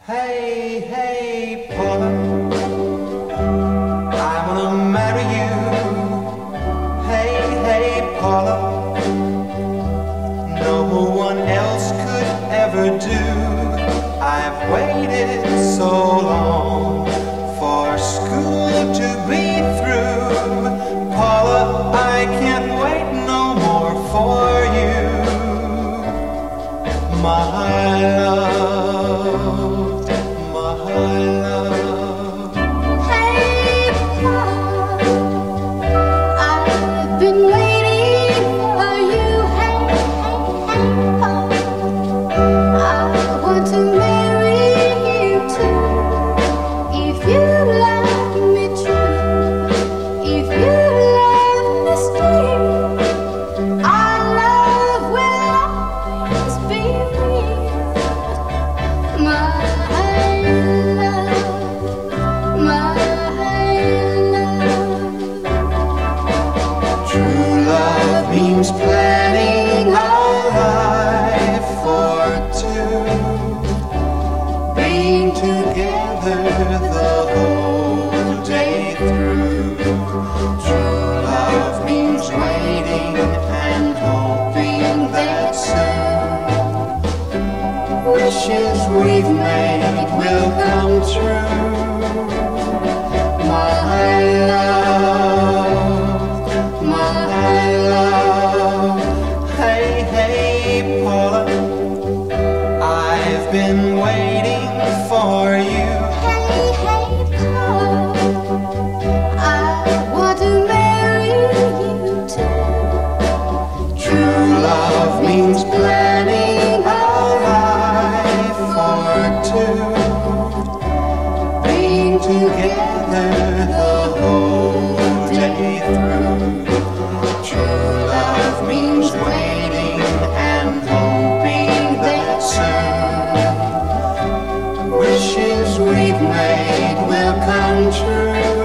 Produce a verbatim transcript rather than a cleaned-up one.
Hey, hey, Paula, I wanna marry you. Hey, hey, Paula, no one else could ever do. I've waited so long for school to be through. Paula, I can't wait no more for you, my love, my love. Hey, Paul, I've been waiting for you. Hey, hey, hey, Paul, I want to marry you too. If you love me true, if you love me still, our love will always be real. My love, my love. True love means planning our life for two, being together the whole day through. True love means waiting and hoping that soon wishes we've made will come true, my love, my love. Hey, hey, Paula, I've been waiting for you. Hey, hey, Paul, I want to marry you too. True love means planning our life for two, being together the whole day through. True love means waiting and hoping that soon wishes we've made will come true.